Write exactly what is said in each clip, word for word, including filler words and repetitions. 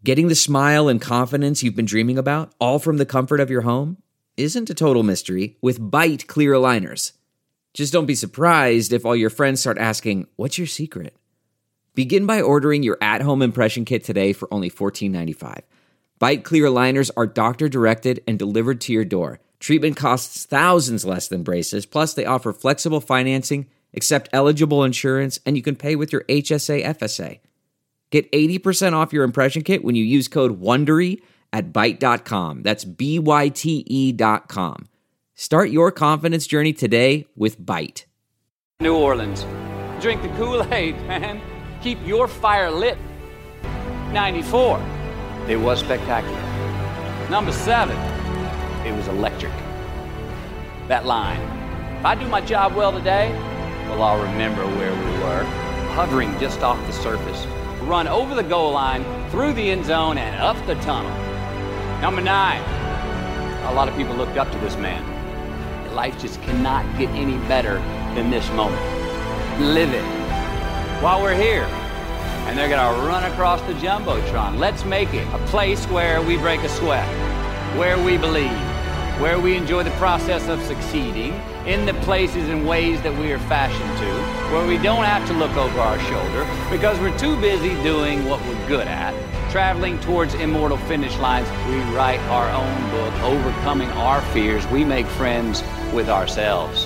Getting the smile and confidence you've been dreaming about, all from the comfort of your home, isn't a total mystery with Byte clear aligners. Just don't be surprised if all your friends start asking, "What's your secret?" Begin by ordering your at-home impression kit today for only fourteen ninety-five. Byte clear aligners are doctor-directed and delivered to your door. Treatment costs thousands less than braces, plus they offer flexible financing, accept eligible insurance, and you can pay with your H S A F S A. Get eighty percent off your impression kit when you use code WONDERY at byte dot com. That's B Y T E dot com. Start your confidence journey today with Byte. New Orleans. Drink the Kool-Aid, man. Keep your fire lit. ninety-four. It was spectacular. Number seven. It was electric. That line. If I do my job well today, well, I'll remember where we were. Hovering just off the surface. Run over the goal line, through the end zone, and up the tunnel. Number nine. A lot of people looked up to this man. Life just cannot get any better than this moment. Live it while we're here. And they're going to run across the Jumbotron. Let's make it a place where we break a sweat, where we believe, where we enjoy the process of succeeding, in the places and ways that we are fashioned to, where we don't have to look over our shoulder because we're too busy doing what we're good at. Traveling towards immortal finish lines, we write our own book, overcoming our fears. We make friends with ourselves.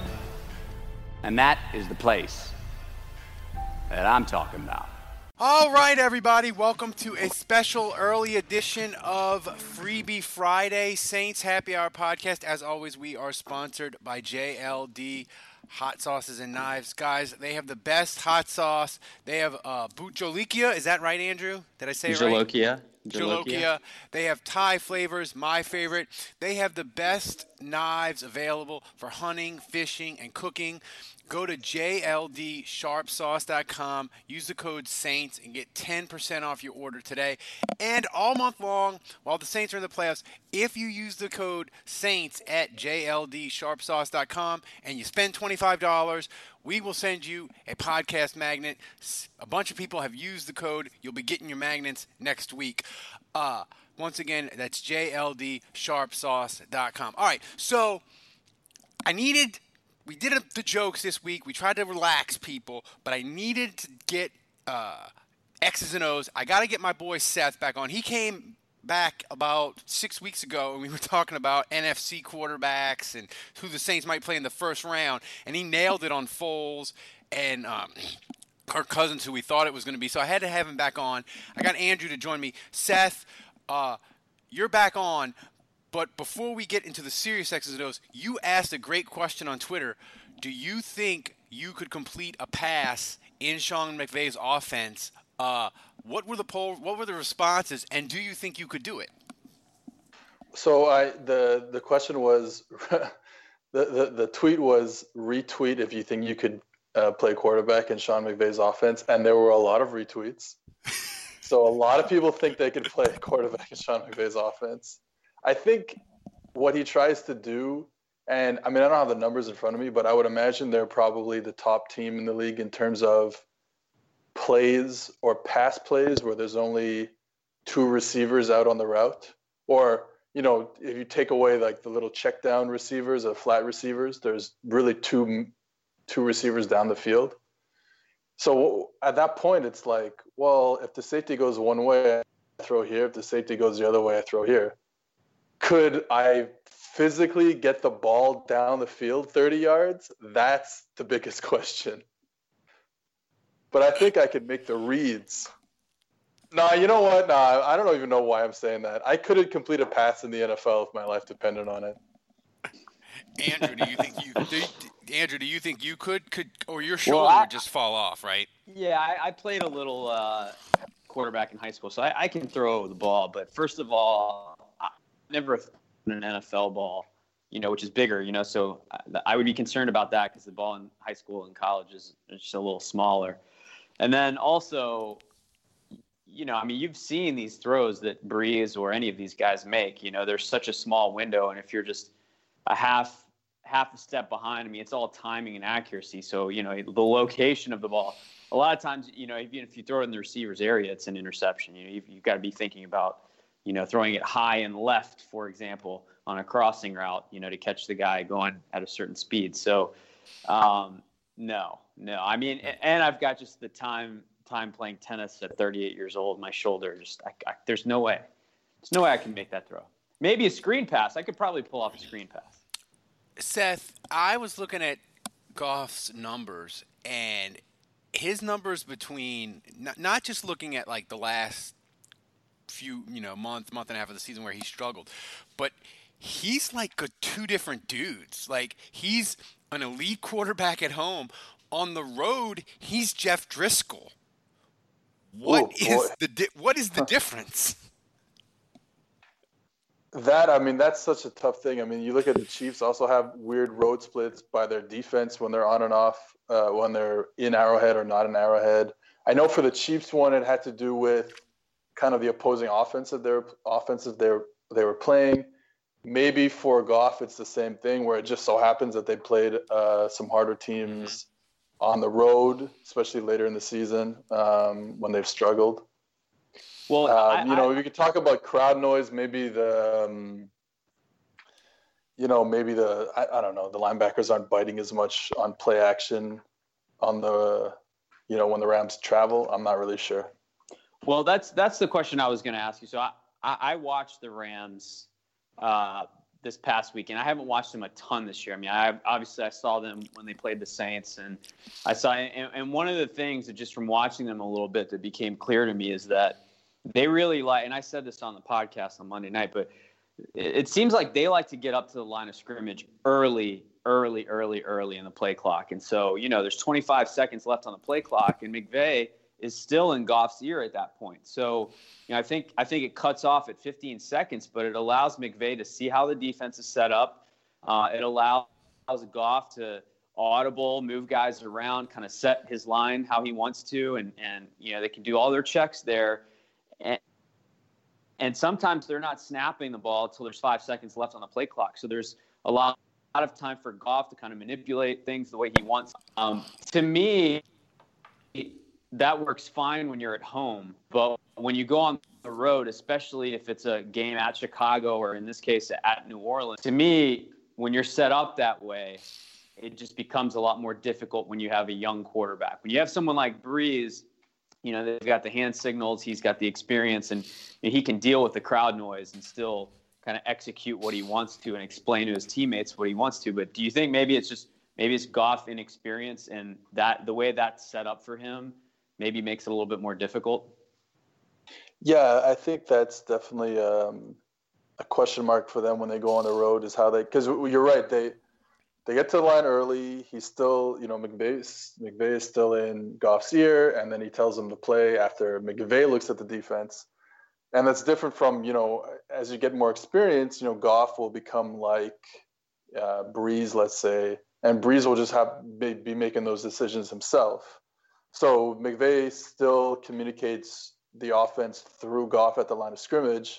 And that is the place that I'm talking about. All right, everybody, welcome to a special early edition of Freebie Friday Saints Happy Hour podcast. As always, we are sponsored by J L D Hot Sauces and Knives. Guys, they have the best hot sauce. They have uh, Jolokia. Is that right, Andrew? Did I say it right? Jolokia. Jolokia. They have Thai flavors, my favorite. They have the best knives available for hunting, fishing, and cooking. Go to J L D sharp sauce dot com, use the code SAINTS, and get ten percent off your order today. And all month long, while the Saints are in the playoffs, if you use the code SAINTS at J L D sharp sauce dot com and you spend twenty-five dollars, we will send you a podcast magnet. A bunch of people have used the code. You'll be getting your magnets next week. Uh, once again, that's J L D sharp sauce dot com. All right, so I needed... We did the jokes this week. We tried to relax people, but I needed to get uh, X's and O's. I got to get my boy Seth back on. He came back about six weeks ago, and we were talking about N F C quarterbacks and who the Saints might play in the first round, and he nailed it on Foles and um, Kirk Cousins, who we thought it was going to be. So I had to have him back on. I got Andrew to join me. Seth, uh, you're back on. But before we get into the serious X's and O's, you asked a great question on Twitter. Do you think you could complete a pass in Sean McVay's offense? Uh, what were the poll? What were the responses? And do you think you could do it? So I the the question was the, the the tweet was retweet if you think you could uh, play quarterback in Sean McVay's offense, and there were a lot of retweets. So a lot of people think they could play quarterback in Sean McVay's offense. I think what he tries to do, and I mean, I don't have the numbers in front of me, but I would imagine they're probably the top team in the league in terms of plays or pass plays where there's only two receivers out on the route. Or, you know, if you take away like the little check down receivers or flat receivers, there's really two, two receivers down the field. So at that point, it's like, well, if the safety goes one way, I throw here. If the safety goes the other way, I throw here. Could I physically get the ball down the field thirty yards? That's the biggest question. But I think I could make the reads. No, you know what? No, I don't even know why I'm saying that. I couldn't complete a pass in the N F L if my life depended on it. Andrew, do you think you do, Andrew, do you think you could could or your shoulder well, I, would just fall off, right? Yeah, I, I played a little uh, quarterback in high school, so I, I can throw the ball. But first of all, I never thrown an N F L ball, you know, which is bigger, you know. So I would be concerned about that because the ball in high school and college is just a little smaller. And then also, you know, I mean, you've seen these throws that Breeze or any of these guys make. You know, there's such a small window, and if you're just a half half a step behind. I mean, it's all timing and accuracy. So, you know, the location of the ball. A lot of times, you know, even if you throw it in the receiver's area, it's an interception. You know, you've, you've got to be thinking about, you know, throwing it high and left, for example, on a crossing route, you know, to catch the guy going at a certain speed. So, um, no, no. I mean, and I've got just the time time playing tennis at thirty-eight years old. My shoulder just, I, I, there's no way. There's no way I can make that throw. Maybe a screen pass. I could probably pull off a screen pass. Seth, I was looking at Goff's numbers, and his numbers between not, not just looking at like the last few, you know, month, month and a half of the season where he struggled, but he's like a two different dudes. Like, he's an elite quarterback at home. On the road, he's Jeff Driscoll. What Ooh, is boy. the di- what is the difference? That, I mean, that's such a tough thing. I mean, you look at the Chiefs also have weird road splits by their defense when they're on and off, uh, when they're in Arrowhead or not in Arrowhead. I know for the Chiefs one, it had to do with kind of the opposing offensive their offensive they they were playing. Maybe for Goff, it's the same thing where it just so happens that they played uh, some harder teams mm-hmm. on the road, especially later in the season um, when they've struggled. Well, um, I, you know, I, we could talk about crowd noise. Maybe the, um, you know, maybe the I, I don't know. The linebackers aren't biting as much on play action on the, you know, when the Rams travel. I'm not really sure. Well, that's that's the question I was going to ask you. So I, I, I watched the Rams uh, this past weekend. I haven't watched them a ton this year. I mean, I obviously I saw them when they played the Saints, and I saw. And, and one of the things that just from watching them a little bit that became clear to me is that they really like, and I said this on the podcast on Monday night, but it, it seems like they like to get up to the line of scrimmage early, early, early, early in the play clock. And so, you know, there's twenty-five seconds left on the play clock, and McVay is still in Goff's ear at that point. So, you know, I think I think it cuts off at fifteen seconds, but it allows McVay to see how the defense is set up. Uh, it allows Goff to audible, move guys around, kind of set his line how he wants to, and and you know, they can do all their checks there. And, and sometimes they're not snapping the ball until there's five seconds left on the play clock. So there's a lot, a lot of time for Goff to kind of manipulate things the way he wants. Um, to me, that works fine when you're at home. But when you go on the road, especially if it's a game at Chicago or in this case at New Orleans, to me, when you're set up that way, it just becomes a lot more difficult when you have a young quarterback. When you have someone like Breeze, you know, they've got the hand signals, he's got the experience, and you know, he can deal with the crowd noise and still kind of execute what he wants to and explain to his teammates what he wants to. But do you think maybe it's just maybe it's Goff inexperience, and that the way that's set up for him maybe makes it a little bit more difficult? Yeah, I think that's definitely um, a question mark for them when they go on the road, is how they, because you're right, they they get to the line early. He's still, you know, McVay, McVay is still in Goff's ear, and then he tells him to play after McVay looks at the defense. And that's different from, you know, as you get more experience, you know, Goff will become like uh, Breeze, let's say, and Breeze will just have be making those decisions himself. So McVay still communicates the offense through Goff at the line of scrimmage.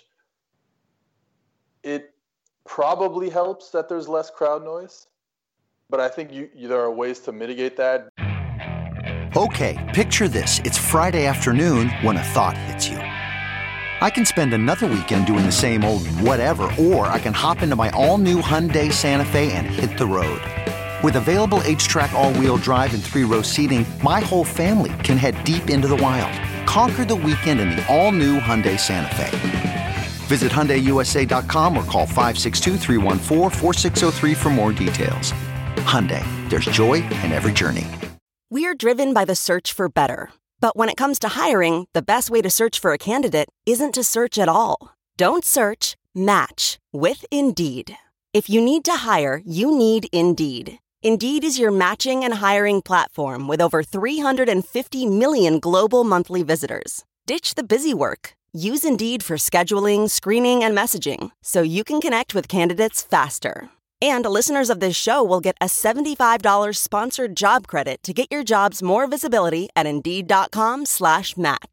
It probably helps that there's less crowd noise, but I think you, you, there are ways to mitigate that. Okay, picture this. It's Friday afternoon when a thought hits you. I can spend another weekend doing the same old whatever, or I can hop into my all-new Hyundai Santa Fe and hit the road. With available H-Track all-wheel drive and three-row seating, my whole family can head deep into the wild. Conquer the weekend in the all-new Hyundai Santa Fe. Visit Hyundai U S A dot com or call five six two, three one four, four six zero three for more details. Hyundai, there's joy in every journey. We're driven by the search for better. But when it comes to hiring, the best way to search for a candidate isn't to search at all. Don't search, match with Indeed. If you need to hire, you need Indeed. Indeed is your matching and hiring platform with over three hundred fifty million global monthly visitors. Ditch the busy work. Use Indeed for scheduling, screening, and messaging so you can connect with candidates faster. And listeners of this show will get a seventy-five dollars sponsored job credit to get your jobs more visibility at Indeed.com slash match.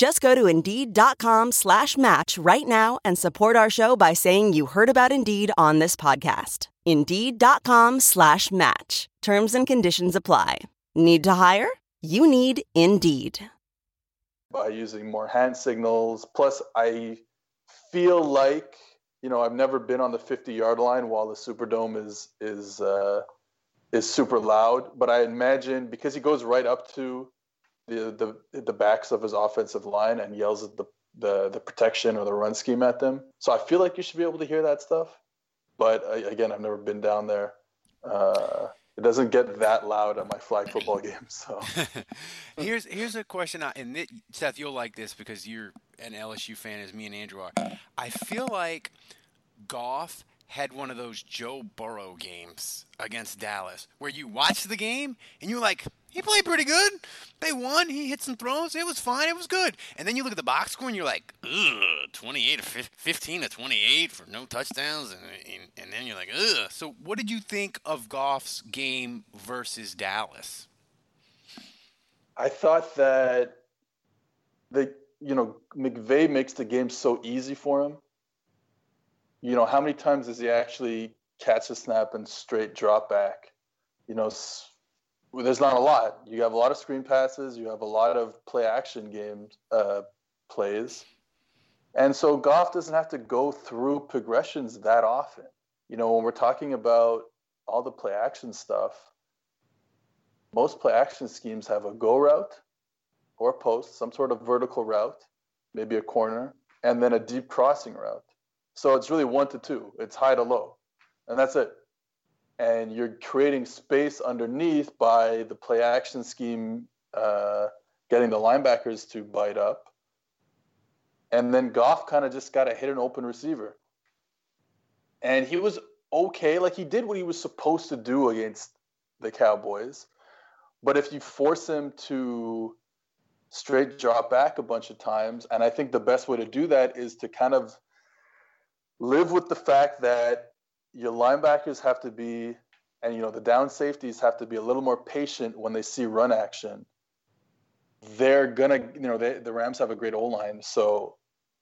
Just go to Indeed.com slash match right now and support our show by saying you heard about Indeed on this podcast. Indeed.com slash match. Terms and conditions apply. Need to hire? You need Indeed. By using more hand signals. Plus, I feel like, you know, I've never been on the fifty-yard line while the Superdome is is uh, is super loud. But I imagine because he goes right up to the the the backs of his offensive line and yells at the, the the protection or the run scheme at them. So I feel like you should be able to hear that stuff. But uh, again, I've never been down there. Uh, it doesn't get that loud at my flag football games. So here's here's a question, I, and it, Seth, you'll like this because you're an L S U fan, as me and Andrew are. I feel like Goff had one of those Joe Burrow games against Dallas where you watch the game and you're like, he played pretty good. They won. He hit some throws. It was fine. It was good. And then you look at the box score and you're like, ugh, twenty-eight to fifteen to twenty-eight for no touchdowns. And, and, and then you're like, ugh. So what did you think of Goff's game versus Dallas? I thought that the, you know, McVay makes the game so easy for him. You know, how many times does he actually catch a snap and straight drop back? You know, there's not a lot. You have a lot of screen passes. You have a lot of play action games uh, plays. And so Goff doesn't have to go through progressions that often. You know, when we're talking about all the play action stuff, most play action schemes have a go route or a post, some sort of vertical route, maybe a corner, and then a deep crossing route. So it's really one to two. It's high to low, and that's it. And you're creating space underneath by the play action scheme, uh, getting the linebackers to bite up. And then Goff kind of just got to hit an open receiver. And he was okay. Like, he did what he was supposed to do against the Cowboys. But if you force him to straight drop back a bunch of times, and I think the best way to do that is to kind of live with the fact that your linebackers have to be, and, you know, the down safeties have to be a little more patient when they see run action. They're going to, you know, they, the Rams have a great O-line. So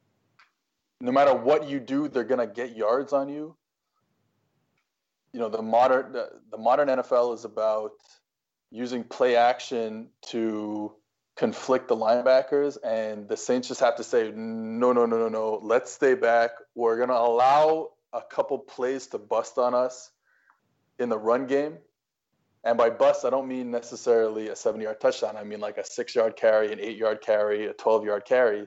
no matter what you do, they're going to get yards on you. You know, the modern, the, the modern N F L is about using play action to conflict the linebackers, and the Saints just have to say, no, no, no, no, no, let's stay back. We're going to allow a couple plays to bust on us in the run game. And by bust, I don't mean necessarily a seventy-yard touchdown. I mean like a six-yard carry, an eight-yard carry, a twelve-yard carry,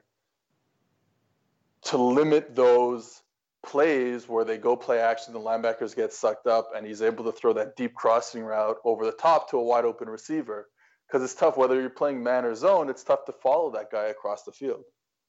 to limit those plays where they go play action, the linebackers get sucked up, and he's able to throw that deep crossing route over the top to a wide-open receiver. Because it's tough, whether you're playing man or zone, it's tough to follow that guy across the field.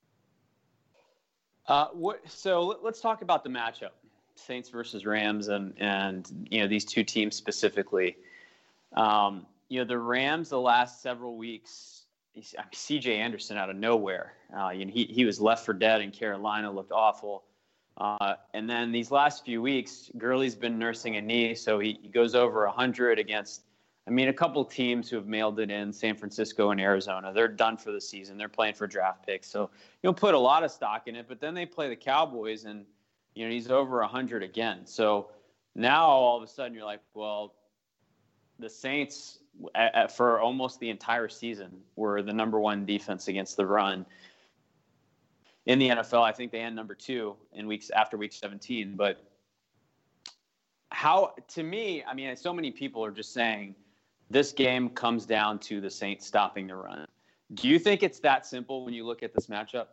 Uh, what, so let's talk about the matchup, Saints versus Rams, and and you know these two teams specifically. Um, you know the Rams the last several weeks, I mean, C J Anderson out of nowhere. Uh, you know, he he was left for dead in Carolina, looked awful. Uh, and then these last few weeks, Gurley's been nursing a knee, so he, he goes over one hundred against. I mean, a couple teams who have mailed it in, San Francisco and Arizona, they're done for the season. They're playing for draft picks. So you'll put a lot of stock in it, but then they play the Cowboys and, you know, he's over one hundred again. So now all of a sudden you're like, well, the Saints at, at, for almost the entire season were the number one defense against the run in the N F L. I think they end number two in weeks after week seventeen. But how, to me, I mean, so many people are just saying, this game comes down to the Saints stopping the run. Do you think it's that simple when you look at this matchup?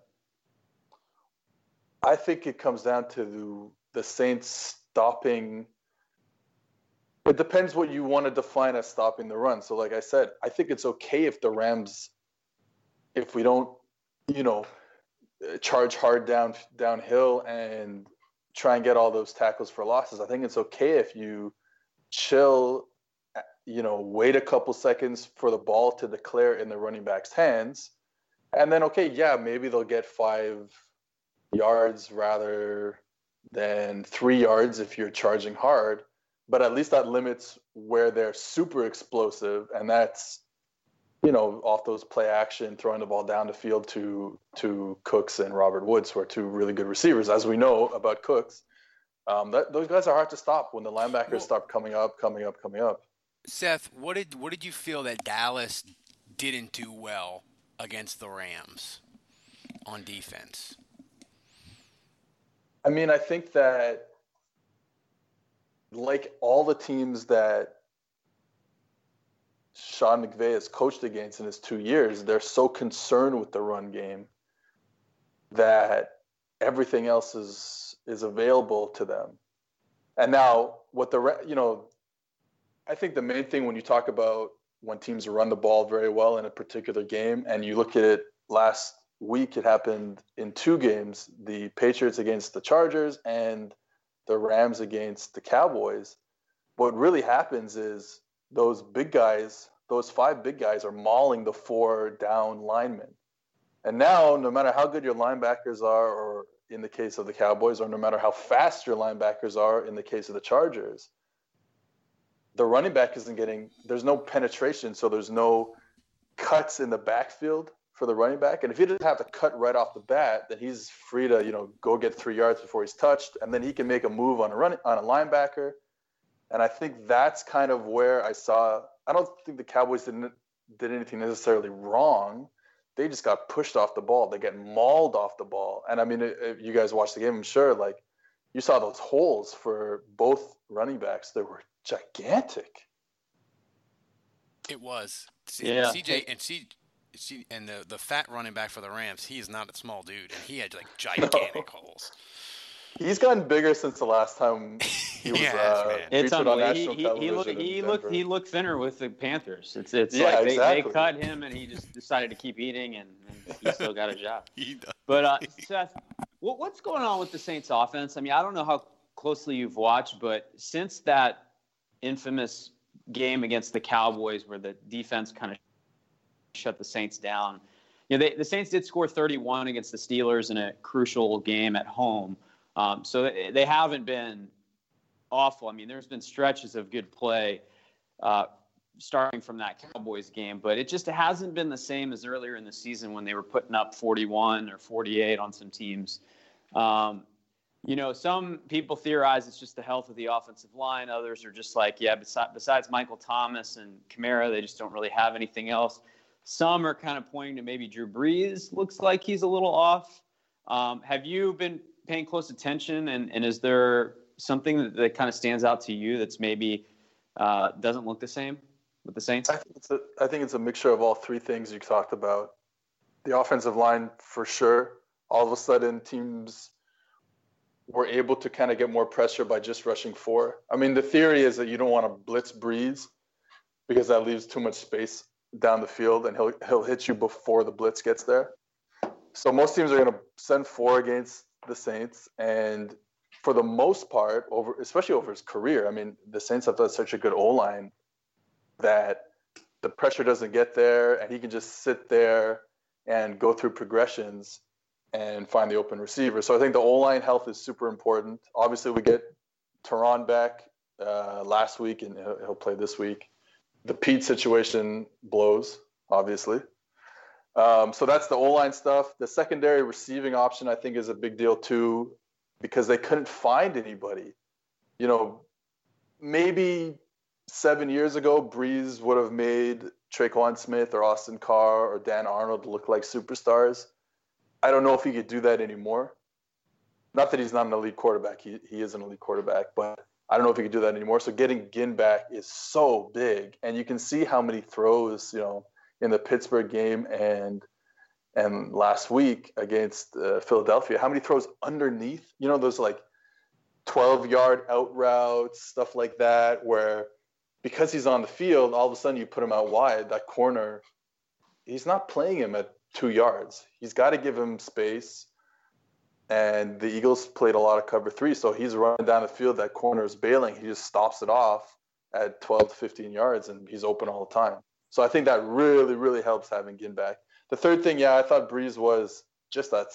I think it comes down to the, the Saints stopping. It depends what you want to define as stopping the run. So like I said, I think it's okay if the Rams, if we don't, you know, charge hard down downhill and try and get all those tackles for losses. I think it's okay if you chill, you know, wait a couple seconds for the ball to declare in the running back's hands. And then, okay, yeah, maybe they'll get five yards rather than three yards if you're charging hard. But at least that limits where they're super explosive. And that's you know, off those play action, throwing the ball down the field to to Cooks and Robert Woods, who are two really good receivers, as we know about Cooks. Um, that, those guys are hard to stop when the linebackers well, start coming up, coming up, coming up. Seth, what did what did you feel that Dallas didn't do well against the Rams on defense? I mean, I think that like all the teams that Sean McVay has coached against in his two years, they're so concerned with the run game that everything else is is available to them. And now, what the you know, I think the main thing when you talk about when teams run the ball very well in a particular game, and you look at it last week, it happened in two games: the Patriots against the Chargers and the Rams against the Cowboys. What really happens is those big guys, those five big guys are mauling the four down linemen. And now, no matter how good your linebackers are, or in the case of the Cowboys, or no matter how fast your linebackers are in the case of the Chargers, the running back isn't getting, there's no penetration, so there's no cuts in the backfield for the running back. And if he doesn't have to cut right off the bat, then he's free to, you know, go get three yards before he's touched, and then he can make a move on a run on a linebacker. And I think that's kind of where I saw, I don't think the Cowboys didn't did anything necessarily wrong. They just got pushed off the ball. They get mauled off the ball. And I mean, if you guys watched the game, I'm sure, like, you saw those holes for both running backs. They were gigantic. It was. Yeah. C J and C, C and the the fat running back for the Rams, he is not a small dude, and he had like gigantic no. holes. He's gotten bigger since the last time he was yes, uh, it's featured on national he, television. He, looked, he looked he looked thinner with the Panthers. It's it's yeah, like they, exactly. they cut him and he just decided to keep eating, and, and he still got a job. he does. But uh, Seth, what, what's going on with the Saints offense? I mean, I don't know how closely you've watched, but since that infamous game against the Cowboys where the defense kind of shut the Saints down, you know, they, the Saints did score thirty-one against the Steelers in a crucial game at home. Um, so they, they haven't been awful. I mean, there's been stretches of good play uh, starting from that Cowboys game, but it just hasn't been the same as earlier in the season when they were putting up forty-one or forty-eight on some teams. Um, you know, some people theorize it's just the health of the offensive line. Others are just like, yeah, besides, besides Michael Thomas and Kamara, they just don't really have anything else. Some are kind of pointing to maybe Drew Brees looks like he's a little off. Um, have you been paying close attention, and, and is there something that, that kind of stands out to you that's maybe uh, doesn't look the same with the Saints? I think, it's a, I think it's a mixture of all three things you talked about. The offensive line, for sure. All of a sudden, teams were able to kind of get more pressure by just rushing four. I mean, the theory is that you don't want to blitz Brees because that leaves too much space down the field, and he'll he'll hit you before the blitz gets there. So most teams are going to send four against the Saints, and for the most part, over especially over his career, I mean, the Saints have done such a good O-line that the pressure doesn't get there, and he can just sit there and go through progressions and find the open receiver. So I think the O-line health is super important. Obviously, we get Teron back uh, last week, and he'll, he'll play this week. The Pete situation blows, obviously. Um, so that's the O-line stuff. The secondary receiving option, I think, is a big deal too, because they couldn't find anybody. You know, maybe seven years ago, Brees would have made Traquan Smith or Austin Carr or Dan Arnold look like superstars. I don't know if he could do that anymore. Not that he's not an elite quarterback. He he is an elite quarterback, but I don't know if he could do that anymore. So getting Ginn back is so big, and you can see how many throws, you know, in the Pittsburgh game and and last week against uh, Philadelphia, how many throws underneath, you know, those like twelve-yard out routes, stuff like that, where because he's on the field, all of a sudden you put him out wide, that corner, he's not playing him at two yards. He's got to give him space, and the Eagles played a lot of cover three, so he's running down the field, that corner is bailing, he just stops it off at twelve to fifteen yards, and he's open all the time. So I think that really, really helps having Ginn back. The third thing, yeah, I thought Brees was just a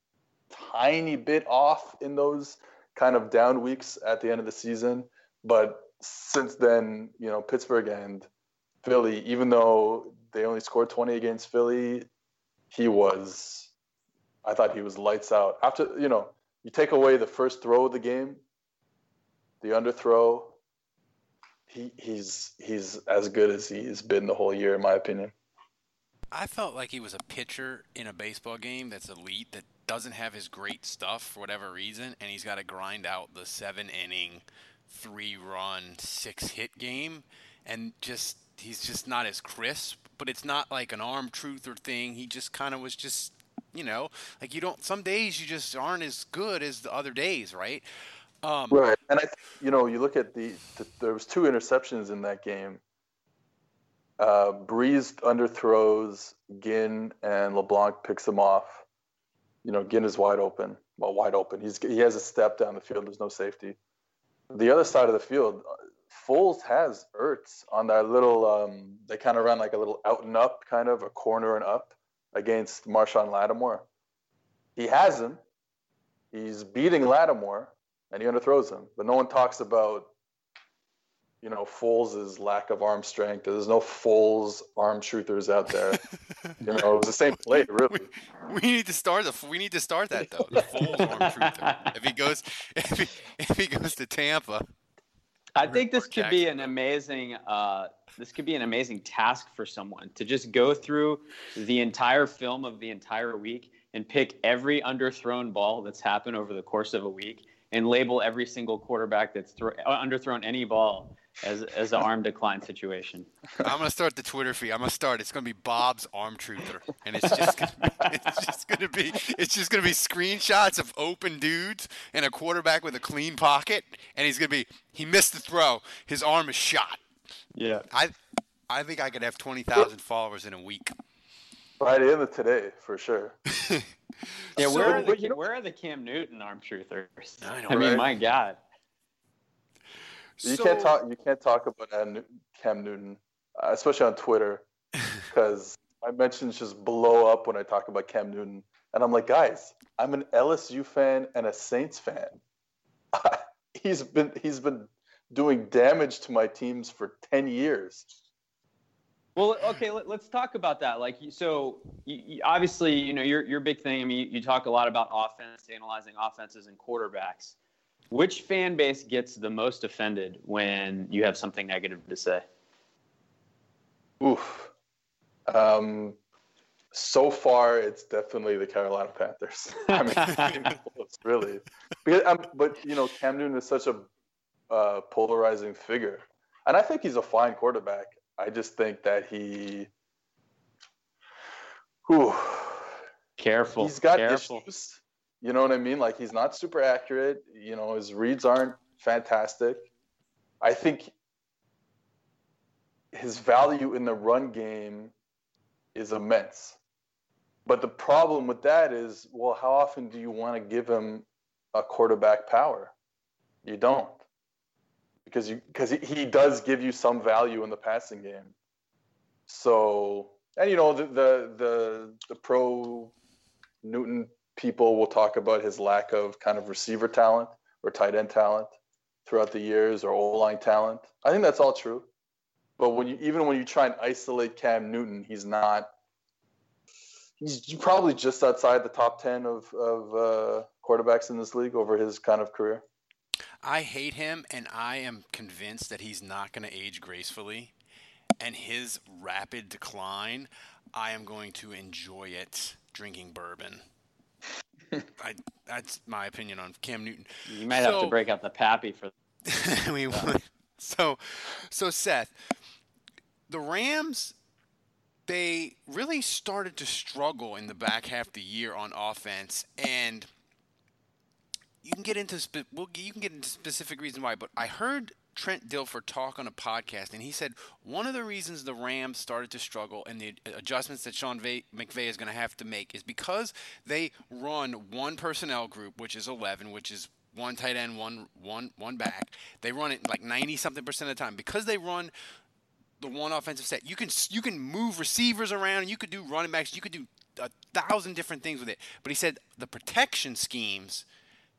tiny bit off in those kind of down weeks at the end of the season. But since then, you know, Pittsburgh and Philly, even though they only scored twenty against Philly, he was, I thought he was lights out. After, you know, you take away the first throw of the game, the underthrow, he, he's he's as good as he's been the whole year, in my opinion. I felt like he was a pitcher in a baseball game that's elite, that doesn't have his great stuff for whatever reason, and he's got to grind out the seven-inning, three-run, six-hit game, and just he's just not as crisp. But it's not like an arm truther thing. He just kind of was just, you know, like you don't. Some days you just aren't as good as the other days, right? Um, right, and I, you know, you look at the, the there was two interceptions in that game. Uh, Breeze underthrows Ginn, and LeBlanc picks him off. You know, Ginn is wide open. Well, wide open. He's he has a step down the field. There's no safety. The other side of the field, Foles has Ertz on that little. Um, they kind of ran like a little out and up, kind of a corner and up against Marshawn Lattimore. He has him. He's beating Lattimore, and he underthrows him. But no one talks about, you know, Foles' lack of arm strength. There's no Foles arm truthers out there. You know, it was the same play, really. We, we need to start the. We need to start that though. The Foles arm truther. If he goes, if he, if he goes to Tampa, I think this could be an amazing. Uh, this could be an amazing task for someone to just go through the entire film of the entire week and pick every underthrown ball that's happened over the course of a week and label every single quarterback that's thro- underthrown any ball as as an arm decline situation. I'm gonna start the Twitter feed. I'm gonna start. It's gonna be Bob's arm truther, and it's just gonna be, it's just gonna be it's just gonna be screenshots of open dudes and a quarterback with a clean pocket, and he's gonna be he missed the throw. His arm is shot. Yeah. I I think I could have twenty thousand followers in a week. By the end of today, for sure. Yeah, So- where are the where are the Cam Newton arm truthers? I know, I mean, right? my God. You So- can't talk. You can't talk about Cam Newton, uh, especially on Twitter, because my mentions just blow up when I talk about Cam Newton, and I'm like, guys, I'm an L S U fan and a Saints fan. he's been he's been doing damage to my teams for ten years. Well, okay, let, let's talk about that. Like, you- so you, you, obviously, you know, your your big thing. I mean, you, you talk a lot about offense, analyzing offenses and quarterbacks. Which fan base gets the most offended when you have something negative to say? Oof. Um, so far, it's definitely the Carolina Panthers. I mean, it's really. Because, um, but, you know, Cam Newton is such a uh, polarizing figure. And I think he's a fine quarterback. I just think that he. Whew, Careful. he's got careful. issues. You know what I mean? Like, he's not super accurate. You know, his reads aren't fantastic. I think his value in the run game is immense. But the problem with that is, well, how often do you want to give him a quarterback power? You don't. Because you because he, he does give you some value in the passing game. So, and you know, the the the, the pro Newton people will talk about his lack of kind of receiver talent or tight end talent throughout the years, or O-line talent. I think that's all true. But when you even when you try and isolate Cam Newton, he's not. He's probably just outside the top ten of of uh, quarterbacks in this league over his kind of career. I hate him, and I am convinced that he's not going to age gracefully. And his rapid decline, I am going to enjoy it drinking bourbon. I, that's my opinion on Cam Newton. You might have So- to break out the pappy for. we would. So, so Seth, the Rams, they really started to struggle in the back half of the year on offense, and you can get into spe- well, you can get into specific reasons why. But I heard Trent Dilfer talk on a podcast, and he said one of the reasons the Rams started to struggle and the adjustments that Sean Va- McVay is going to have to make is because they run one personnel group, which is eleven, which is one tight end, one one one back. They run it like ninety something percent of the time because they run the one offensive set. You can you can move receivers around. You could do running backs. You could do a thousand different things with it. But he said the protection schemes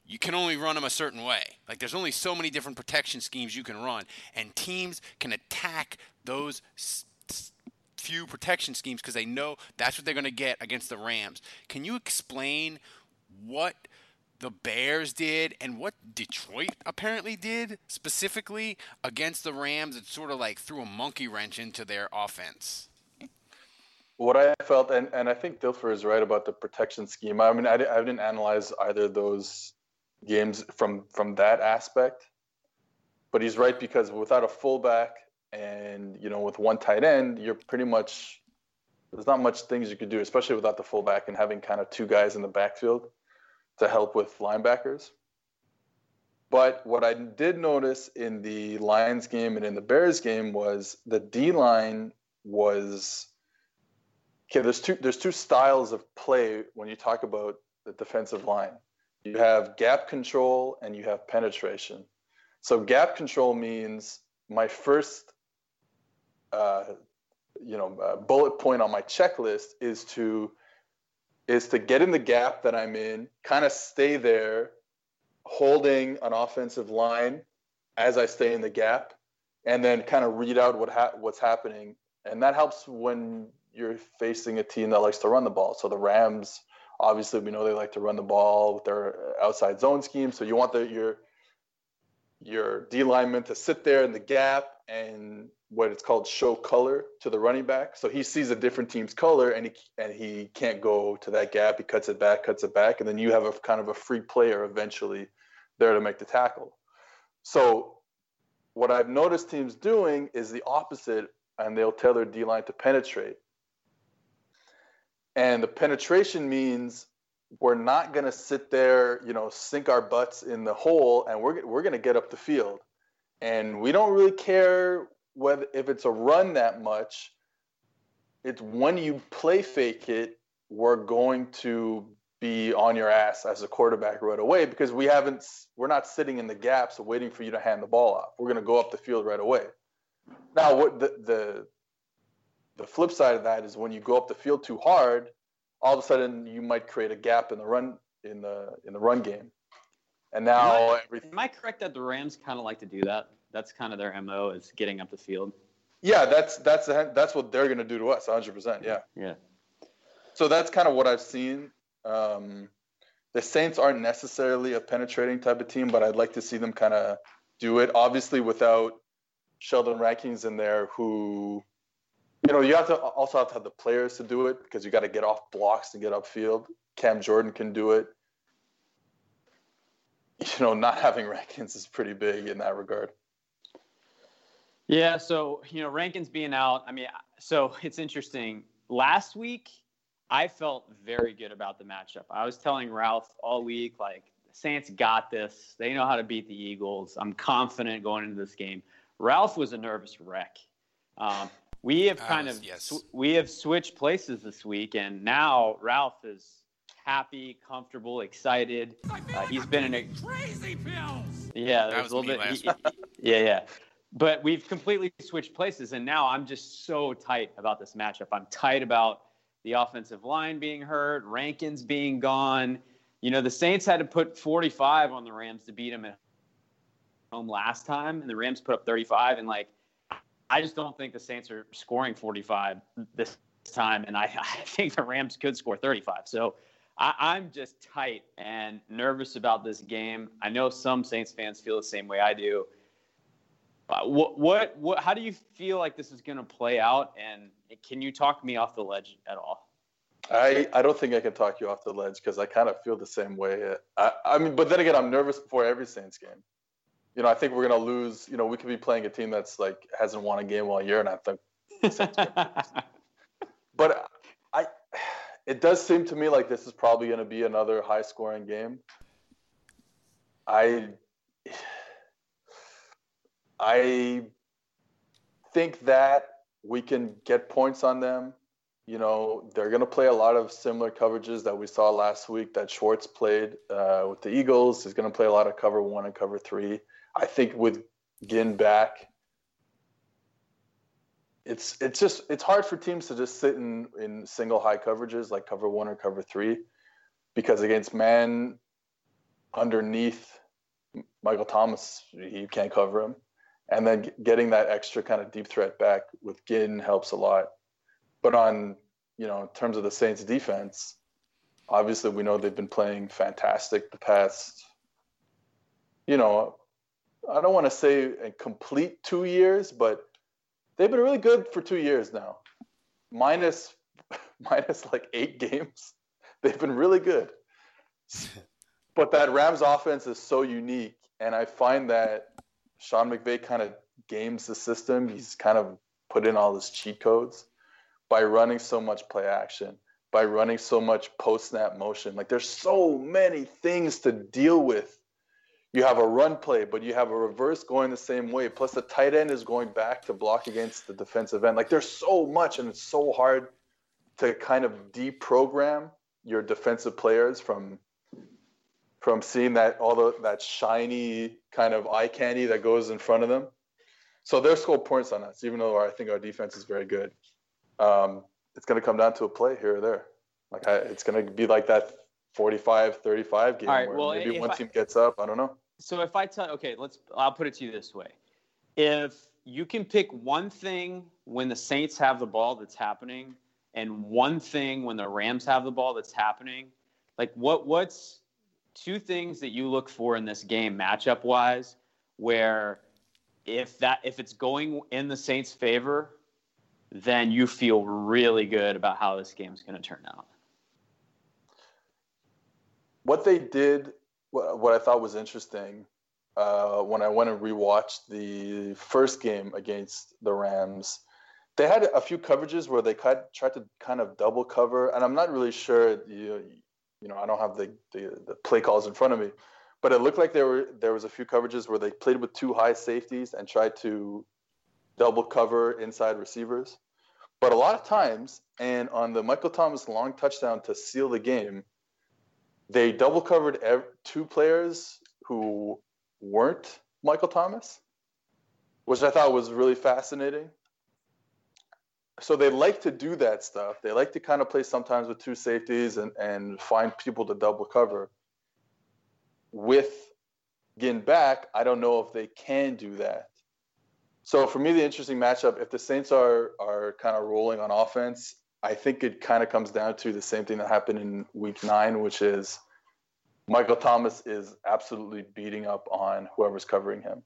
you can only run them a certain way. Like there's only so many different protection schemes you can run, and teams can attack those s- s- few protection schemes because they know that's what they're going to get against the Rams. Can you explain what the Bears did and what Detroit apparently did specifically against the Rams? It sort of like threw a monkey wrench into their offense. What I felt, and, and I think Dilfer is right about the protection scheme. I mean, I, I didn't analyze either of those games from, from that aspect, but he's right because without a fullback and, you know, with one tight end, you're pretty much, there's not much things you could do, especially without the fullback and having kind of two guys in the backfield to help with linebackers. But what I did notice in the Lions game and in the Bears game was the D-line was... Okay, there's two there's two styles of play when you talk about the defensive line. You have gap control and you have penetration. So gap control means my first, uh, you know, uh, bullet point on my checklist is to is to get in the gap that I'm in, kind of stay there, holding an offensive line as I stay in the gap, and then kind of read out what ha- what's happening, and that helps when you're facing a team that likes to run the ball. So the Rams, obviously, we know they like to run the ball with their outside zone scheme. So you want the, your your D lineman to sit there in the gap and what it's called show color to the running back. So he sees a different team's color and he and he can't go to that gap. He cuts it back, cuts it back, and then you have a kind of a free player eventually there to make the tackle. So what I've noticed teams doing is the opposite, and they'll tell their D line to penetrate. And the penetration means we're not going to sit there, you know, sink our butts in the hole, and we're we're going to get up the field. And we don't really care whether if it's a run that much. It's when you play fake it, we're going to be on your ass as a quarterback right away because we haven't we're not sitting in the gaps waiting for you to hand the ball off. We're going to go up the field right away. Now, what the the The flip side of that is when you go up the field too hard, all of a sudden you might create a gap in the run in the in the run game. And now am I, everything. Am I correct that the Rams kind of like to do that? That's kind of their M O is getting up the field. Yeah, that's that's that's what they're going to do to us, one hundred percent. Yeah. Yeah. So that's kind of what I've seen. Um, the Saints aren't necessarily a penetrating type of team, but I'd like to see them kind of do it. Obviously, without Sheldon Rankins in there, who. You know, you have to also have to have the players to do it because you got to get off blocks to get upfield. Cam Jordan can do it. You know, not having Rankins is pretty big in that regard. Yeah, so, you know, Rankins being out, I mean, so it's interesting. Last week, I felt very good about the matchup. I was telling Ralph all week, like, the Saints got this. They know how to beat the Eagles. I'm confident going into this game. Ralph was a nervous wreck. Um, We have kind was, of yes. sw- we have switched places this week, and now Ralph is happy, comfortable, excited. Uh, he's been in a crazy pills. Yeah, That there's was a little me bit. last he- yeah, yeah. But we've completely switched places, and now I'm just so tight about this matchup. I'm tight about the offensive line being hurt, Rankins being gone. You know, the Saints had to put forty-five on the Rams to beat them at home last time, and the Rams put up thirty-five, and like. I just don't think the Saints are scoring forty-five this time, and I, I think the Rams could score thirty-five. So I, I'm just tight and nervous about this game. I know some Saints fans feel the same way I do. Uh, what, what, what, how do you feel like this is going to play out, and can you talk me off the ledge at all? I, I don't think I can talk you off the ledge because I kind of feel the same way. I, I mean, but then again, I'm nervous before every Saints game. You know, I think we're going to lose. You know, we could be playing a team that's like hasn't won a game all year, and I think. But I, it does seem to me like this is probably going to be another high-scoring game. I, I think that we can get points on them. You know, they're going to play a lot of similar coverages that we saw last week that Schwartz played uh, with the Eagles. He's going to play a lot of cover one and cover three. I think with Ginn back, it's it's just it's hard for teams to just sit in, in single high coverages like cover one or cover three, because against man, underneath Michael Thomas, he can't cover him. And then getting that extra kind of deep threat back with Ginn helps a lot. But on, you know, in terms of the Saints defense, obviously we know they've been playing fantastic the past, you know, I don't want to say a complete two years, but they've been really good for two years now. Minus, minus like eight games. They've been really good. But that Rams offense is so unique, and I find that Sean McVay kind of games the system. He's kind of put in all his cheat codes by running so much play action, by running so much post-snap motion. Like, there's so many things to deal with. You have a run play, but you have a reverse going the same way. Plus, the tight end is going back to block against the defensive end. Like, there's so much, and it's so hard to kind of deprogram your defensive players from from seeing that all the, that shiny kind of eye candy that goes in front of them. So they're scored points on us, even though I think our defense is very good. Um, it's going to come down to a play here or there. Like I, it's going to be like that forty-five thirty-five game right, where well, maybe one I, team gets up. I don't know. So if I tell, okay, let's, I'll put it to you this way. If you can pick one thing when the Saints have the ball that's happening and one thing when the Rams have the ball that's happening, like what, what's two things that you look for in this game matchup wise, where if that, if it's going in the Saints' favor, then you feel really good about how this game is going to turn out. What they did, what I thought was interesting, uh, when I went and rewatched the first game against the Rams, they had a few coverages where they tried to kind of double cover, and I'm not really sure. You, you know, I don't have the, the the play calls in front of me, but it looked like there were there was a few coverages where they played with two high safeties and tried to double cover inside receivers. But a lot of times, and on the Michael Thomas long touchdown to seal the game, they double covered ev- two players who weren't Michael Thomas, which I thought was really fascinating. So they like to do that stuff. They like to kind of play sometimes with two safeties and, and find people to double cover. With Ginn back, I don't know if they can do that. So for me, the interesting matchup, if the Saints are are kind of rolling on offense, I think it kind of comes down to the same thing that happened in week nine, which is Michael Thomas is absolutely beating up on whoever's covering him.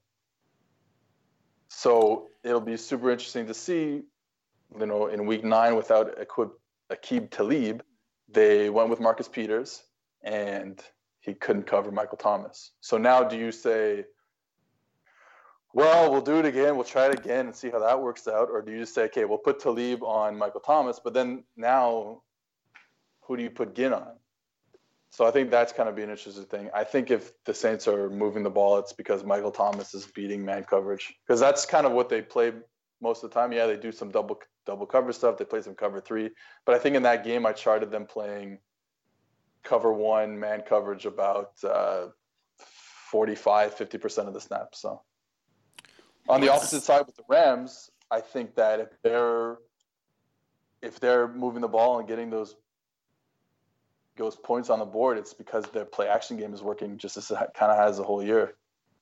So it'll be super interesting to see, you know, in week nine without Aqib Talib, they went with Marcus Peters and he couldn't cover Michael Thomas. So now do you say, well, we'll do it again, we'll try it again and see how that works out? Or do you just say, okay, we'll put Talib on Michael Thomas, but then now who do you put Ginn on? So I think that's kind of be an interesting thing. I think if the Saints are moving the ball, it's because Michael Thomas is beating man coverage, because that's kind of what they play most of the time. Yeah, they do some double double cover stuff. They play some cover three. But I think in that game, I charted them playing cover one, man coverage about uh, forty-five, fifty percent of the snaps. So on the opposite side with the Rams, I think that if they're if they're moving the ball and getting those those points on the board, it's because their play action game is working just as it kind of has the whole year.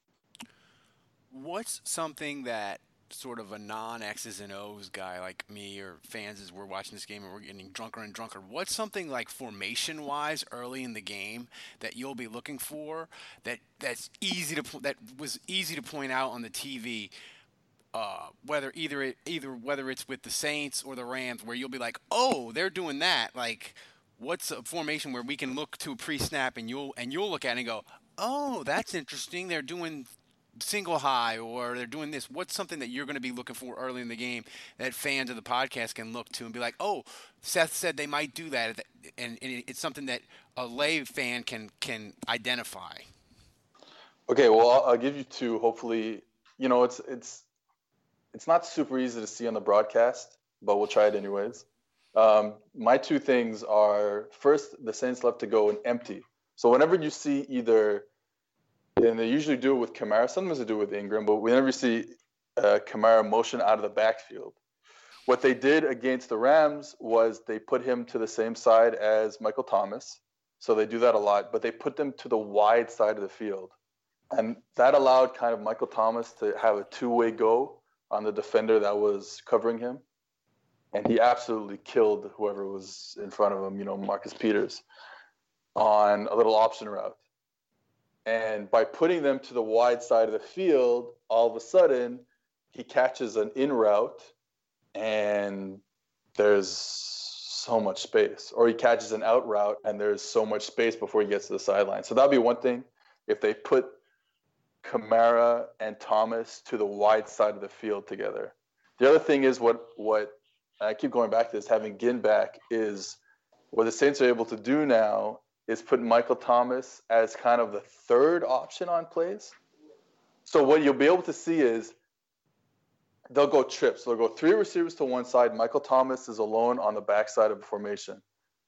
What's something that sort of a non-X's and O's guy like me or fans as we're watching this game and we're getting drunker and drunker, what's something like formation-wise early in the game that you'll be looking for that that's easy to that was easy to point out on the T V, uh, whether either it, either whether it's with the Saints or the Rams, where you'll be like, oh, they're doing that. Like, what's a formation where we can look to a pre-snap and you'll and you'll look at it and go, oh, that's interesting. They're doing single high or they're doing this. What's something that you're going to be looking for early in the game that fans of the podcast can look to and be like, oh, Seth said they might do that, and, and it's something that a lay fan can can identify? Okay, well, I'll, I'll give you two. Hopefully, you know, it's it's it's not super easy to see on the broadcast, but we'll try it anyways. Um, my two things are, first, the Saints love to go and empty. So whenever you see either, and they usually do it with Kamara, sometimes they do it with Ingram, but whenever you see uh, Kamara motion out of the backfield, what they did against the Rams was they put him to the same side as Michael Thomas, So they do that a lot, but they put them to the wide side of the field. And that allowed kind of Michael Thomas to have a two-way go on the defender that was covering him. And he absolutely killed whoever was in front of him, you know, Marcus Peters, on a little option route. And by putting them to the wide side of the field, all of a sudden, he catches an in route and there's so much space. Or he catches an out route and there's so much space before he gets to the sideline. So that'd be one thing. If they put Kamara and Thomas to the wide side of the field together. The other thing is what what I keep going back to this, having Ginn back, is what the Saints are able to do now is put Michael Thomas as kind of the third option on plays. So what you'll be able to see is they'll go trips. They'll go three receivers to one side. Michael Thomas is alone on the backside of the formation.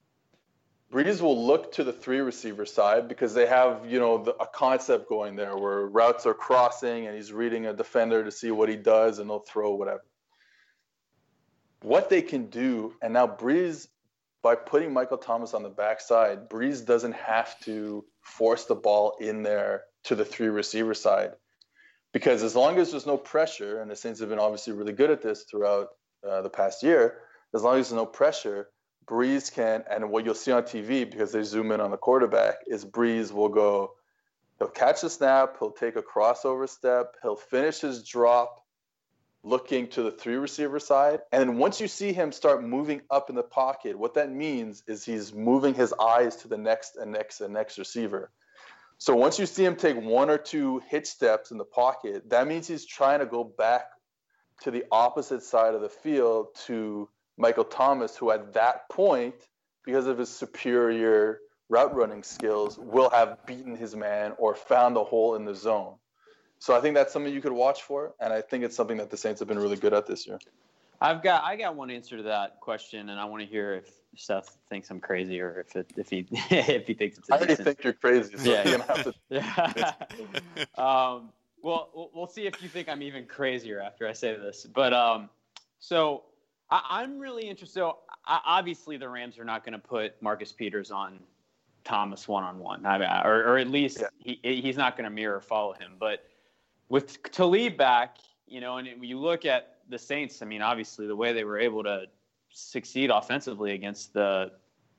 Breeze will look to the three receiver side because they have, you know, the, a concept going there where routes are crossing and he's reading a defender to see what he does and they'll throw whatever. What they can do, and now Breeze, by putting Michael Thomas on the backside, Breeze doesn't have to force the ball in there to the three receiver side. Because as long as there's no pressure, and the Saints have been obviously really good at this throughout uh, the past year, as long as there's no pressure, Breeze can, and what you'll see on T V, because they zoom in on the quarterback, is Breeze will go, he'll catch the snap, he'll take a crossover step, he'll finish his drop looking to the three receiver side. And then once you see him start moving up in the pocket, what that means is he's moving his eyes to the next and next and next receiver. So once you see him take one or two hitch steps in the pocket, that means he's trying to go back to the opposite side of the field to Michael Thomas, who at that point, because of his superior route running skills, will have beaten his man or found a hole in the zone. So I think that's something you could watch for, and I think it's something that the Saints have been really good at this year. I've got I got one answer to that question, and I want to hear if Seth thinks I'm crazy or if it, if he if he thinks it's. A I already decent... think you're crazy. So yeah. you're gonna have to... yeah. um, well, we'll see if you think I'm even crazier after I say this. But um, so I, I'm really interested. So I, obviously, the Rams are not going to put Marcus Peters on Thomas one on one, or or at least yeah. he he's not going to mirror follow him. But with Talib back, you know, and when you look at the Saints, I mean, obviously the way they were able to succeed offensively against the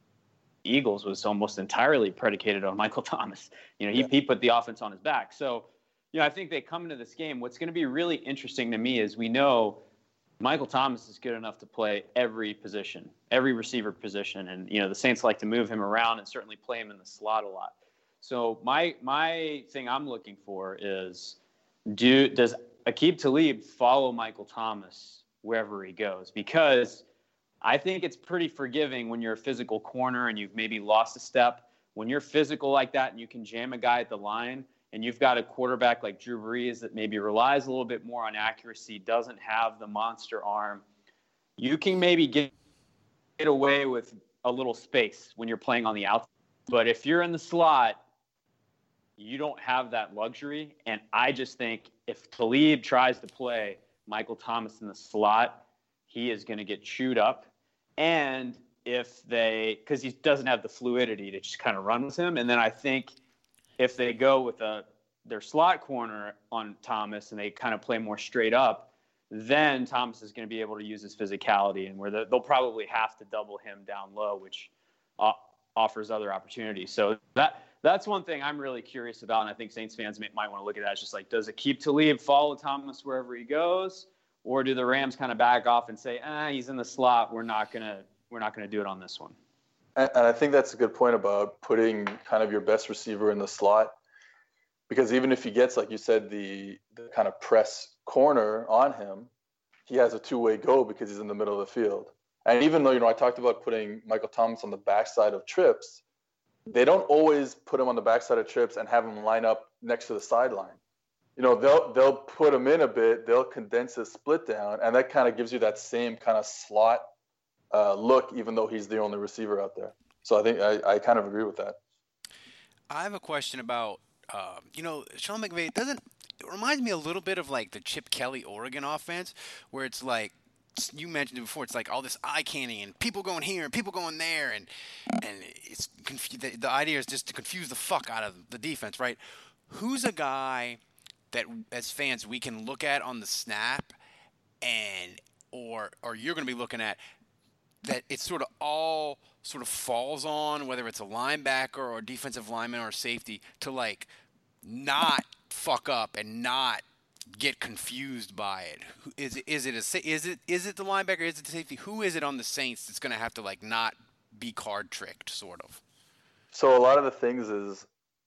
Eagles was almost entirely predicated on Michael Thomas. You know, he, yeah. he put the offense on his back. So, you know, I think they come into this game. What's going to be really interesting to me is we know Michael Thomas is good enough to play every position, every receiver position. And, you know, the Saints like to move him around and certainly play him in the slot a lot. So my my thing I'm looking for is do does Aqib Talib follow Michael Thomas wherever he goes? Because I think it's pretty forgiving when you're a physical corner and you've maybe lost a step. When you're physical like that and you can jam a guy at the line and you've got a quarterback like Drew Brees that maybe relies a little bit more on accuracy, doesn't have the monster arm, you can maybe get, get away with a little space when you're playing on the outside. But if you're in the slot, you don't have that luxury. And I just think if Talib tries to play Michael Thomas in the slot, he is going to get chewed up. And if they, because he doesn't have the fluidity to just kind of run with him. And then I think if they go with a their slot corner on Thomas and they kind of play more straight up, then Thomas is going to be able to use his physicality, and where the, they'll probably have to double him down low, which uh, offers other opportunities. So that that's one thing I'm really curious about, and I think Saints fans may, might want to look at that. It's just like, does Aqib Talib follow Thomas wherever he goes? Or do the Rams kind of back off and say, ah, he's in the slot. We're not gonna, we're not gonna do it on this one. And, and I think that's a good point about putting kind of your best receiver in the slot, because even if he gets, like you said, the, the kind of press corner on him, he has a two-way go because he's in the middle of the field. And even though, you know, I talked about putting Michael Thomas on the backside of trips, they don't always put him on the backside of trips and have him line up next to the sideline. You know, they'll they'll put him in a bit, they'll condense his split down, and that kind of gives you that same kind of slot uh, look, even though he's the only receiver out there. So I think I, I kind of agree with that. I have a question about, uh, you know, Sean McVay doesn't, it reminds me a little bit of like the Chip Kelly Oregon offense, where it's like you mentioned it before. It's like all this eye candy and people going here and people going there, and and it's confu- the, the idea is just to confuse the fuck out of the defense, right? Who's a guy that as fans we can look at on the snap, and or or you're going to be looking at that it's sort of all sort of falls on, whether it's a linebacker or defensive lineman or safety, to like not fuck up and not get confused by it. Is it is it a is it is it the linebacker? Is it the safety? Who is it on the Saints that's going to have to like not be card tricked, sort of? So a lot of the things is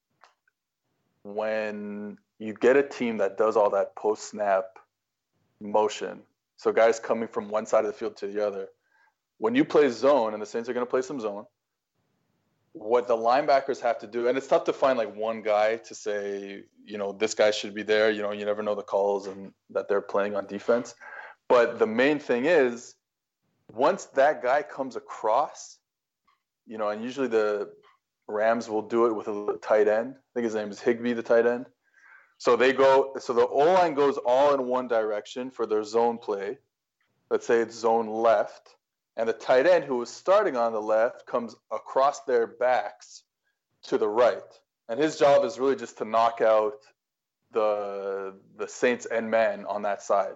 when you get a team that does all that post snap motion. So guys coming from one side of the field to the other. When you play zone, and the Saints are going to play some zone, what the linebackers have to do, and it's tough to find like one guy to say, you know, this guy should be there. You know, you never know the calls and that they're playing on defense. But the main thing is, once that guy comes across, you know, and usually the Rams will do it with a tight end. I think his name is Higbee, the tight end. So they go, so the O-line goes all in one direction for their zone play. Let's say it's zone left. And the tight end who was starting on the left comes across their backs to the right. And his job is really just to knock out the the Saints end man on that side.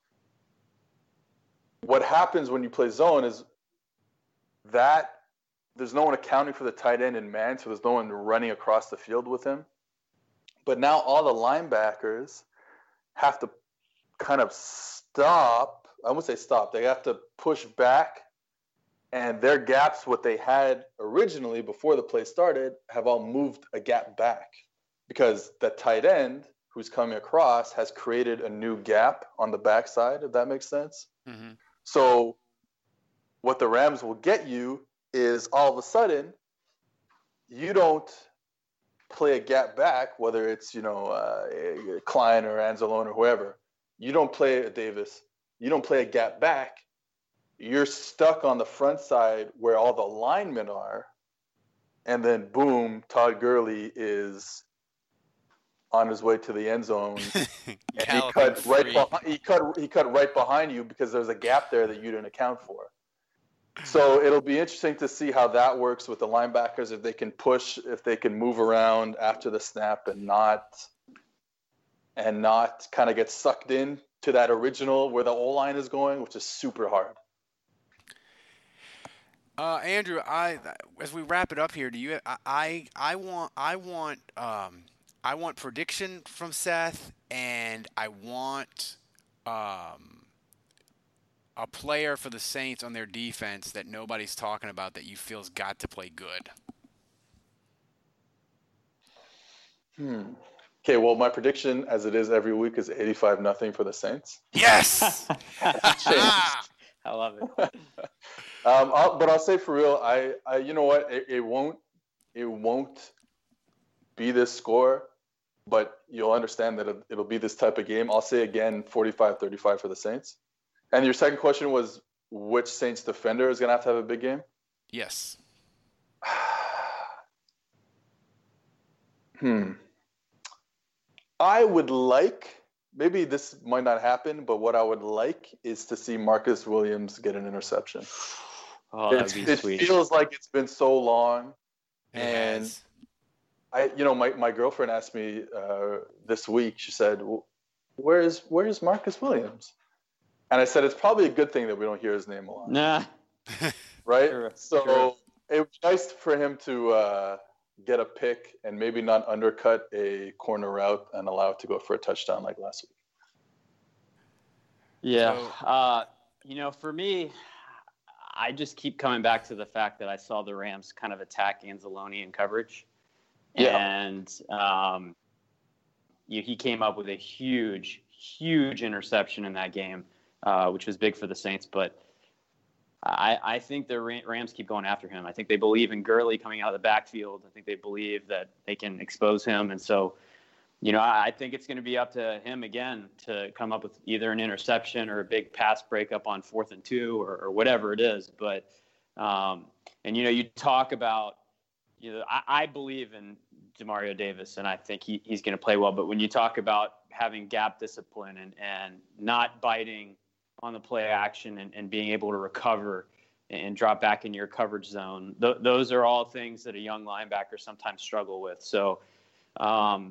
What happens when you play zone is that there's no one accounting for the tight end and man, so there's no one running across the field with him. But now all the linebackers have to kind of stop. I won't say stop. They have to push back. And their gaps, what they had originally before the play started, have all moved a gap back because the tight end who's coming across has created a new gap on the backside, if that makes sense. Mm-hmm. So what the Rams will get you is all of a sudden you don't play a gap back, whether it's, you know, uh, Klein or Anzalone or whoever. You don't play a Davis. You don't play a gap back. You're stuck on the front side where all the linemen are, and then boom, Todd Gurley is on his way to the end zone. And he cut right behind, he cut he cut right behind you because there's a gap there that you didn't account for. So it'll be interesting to see how that works with the linebackers, if they can push, if they can move around after the snap and not and not kind of get sucked in to that original where the O-line is going, which is super hard. Uh, Andrew, I as we wrap it up here, do you? I I, I want I want um, I want prediction from Seth, and I want um, a player for the Saints on their defense that nobody's talking about that you feel's got to play good. Hmm. Okay. Well, my prediction, as it is every week, is eighty-five nothing for the Saints. Yes. I love it. um, I'll, but I'll say for real, I, I you know what, it, it won't, it won't be this score, but you'll understand that it, it'll be this type of game. I'll say again, forty-five thirty-five for the Saints. And your second question was, which Saints defender is going to have to have a big game? Yes. hmm. I would like. Maybe this might not happen, but what I would like is to see Marcus Williams get an interception. Oh, that'd be it sweet. feels like it's been so long. And yes. I, you know, my, my girlfriend asked me uh, this week, she said, where is, where is Marcus Williams? And I said, it's probably a good thing that we don't hear his name a lot. Nah. Right? Sure, so sure. It was nice for him to uh, get a pick and maybe not undercut a corner route and allow it to go for a touchdown like last week. Yeah. So, uh, you know, for me, I just keep coming back to the fact that I saw the Rams kind of attack Anzalone in coverage. Yeah. And um, you, he came up with a huge, huge interception in that game, uh, which was big for the Saints. But I, I think the Rams keep going after him. I think they believe in Gurley coming out of the backfield. I think they believe that they can expose him. And so, you know, I, I think it's going to be up to him again to come up with either an interception or a big pass breakup on fourth and two or, or whatever it is. But, um, and, you know, you talk about, you know, I, I believe in Demario Davis, and I think he, he's going to play well. But when you talk about having gap discipline and, and not biting on the play action and, and being able to recover and drop back in your coverage zone. Th- those are all things that a young linebacker sometimes struggle with. So, um,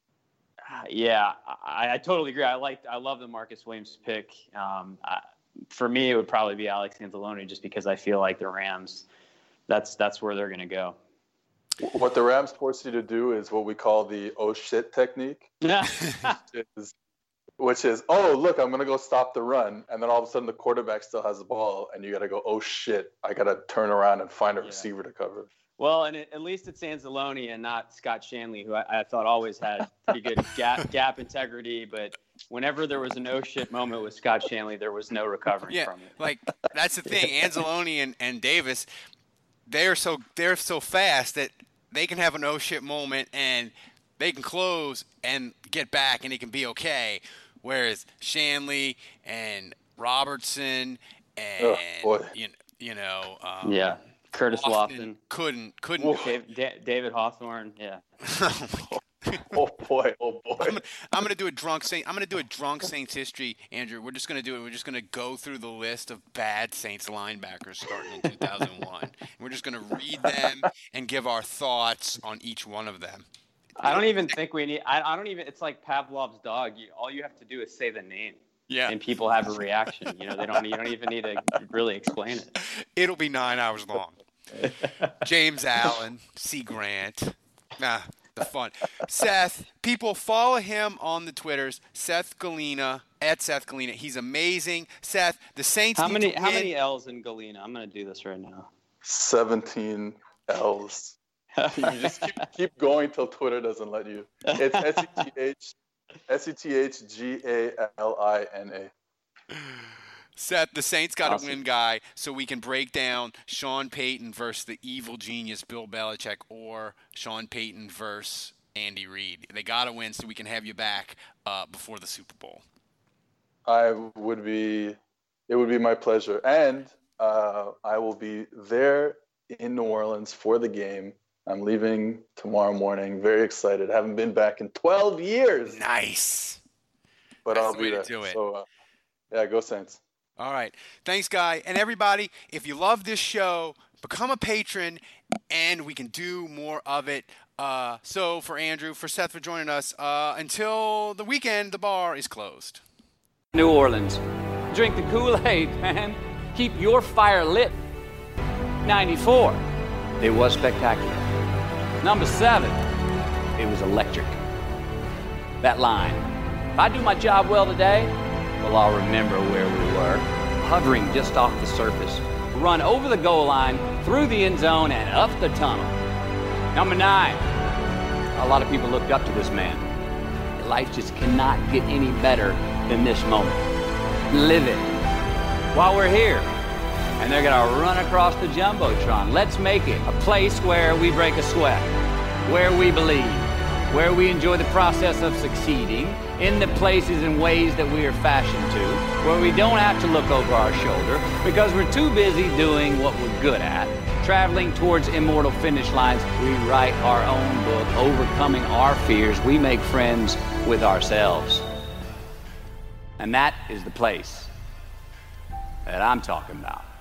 yeah, I, I totally agree. I like, I love the Marcus Williams pick. Um, I, for me, it would probably be Alex Anzalone, just because I feel like the Rams, that's that's where they're going to go. What the Rams force you to do is what we call the oh shit technique, which, is, which is, oh, look, I'm going to go stop the run. And then all of a sudden the quarterback still has the ball and you got to go, oh shit, I got to turn around and find a yeah. receiver to cover. Well, and it, at least it's Anzalone and not Scott Shanley, who I, I thought always had pretty good gap gap integrity. But whenever there was a no shit moment with Scott Shanley, there was no recovering yeah, from it. Like, that's the thing. Anzalone and, and Davis, they're so they're so fast that they can have a no shit moment and they can close and get back and it can be okay. Whereas Shanley and Robertson and oh, boy. you, you know, um, yeah. Curtis Lofton couldn't couldn't David, David Hawthorne, yeah. oh boy, oh boy. I'm gonna, I'm gonna do a drunk Saint. I'm gonna do a drunk Saints history, Andrew. We're just gonna do it. We're just gonna go through the list of bad Saints linebackers starting in two thousand one. And we're just gonna read them and give our thoughts on each one of them. I don't even think we need. I, I don't even. It's like Pavlov's dog. You, all you have to do is say the name. Yeah. And people have a reaction. You know, they don't. You don't even need to really explain it. It'll be nine hours long. James Allen, C. Grant. Nah, the fun. Seth, people follow him on the Twitters. Seth Galina, at Seth Galina. He's amazing. Seth, the Saints. How need many? to How win. many L's in Galina? I'm gonna do this right now. Seventeen L's. You just keep, keep going till Twitter doesn't let you. It's S E T H S E T H G A L I N A. Seth, the Saints got to Awesome. win, guy, so we can break down Sean Payton versus the evil genius Bill Belichick or Sean Payton versus Andy Reid. They got to win so we can have you back uh, before the Super Bowl. I would be, it would be my pleasure. And uh, I will be there in New Orleans for the game. I'm leaving tomorrow morning. Very excited. Haven't been back in twelve years. Nice. But That's I'll the be way to there. do it. So, uh, yeah, go Saints. All right. Thanks, Guy. And everybody, if you love this show, become a patron, and we can do more of it. Uh, so for Andrew, for Seth, for joining us, uh, until the weekend, the bar is closed. New Orleans. Drink the Kool-Aid, man. Keep your fire lit. ninety-four. It was spectacular. Number seven. It was electric. That line. If I do my job well today, well, I'll remember where we were, hovering just off the surface, run over the goal line, through the end zone, and up the tunnel. Number nine, a lot of people looked up to this man. Life just cannot get any better than this moment. Live it while we're here. And they're gonna run across the Jumbotron. Let's make it a place where we break a sweat, where we believe, where we enjoy the process of succeeding, in the places and ways that we are fashioned to, where we don't have to look over our shoulder because we're too busy doing what we're good at, traveling towards immortal finish lines. We write our own book, overcoming our fears. We make friends with ourselves. And that is the place that I'm talking about.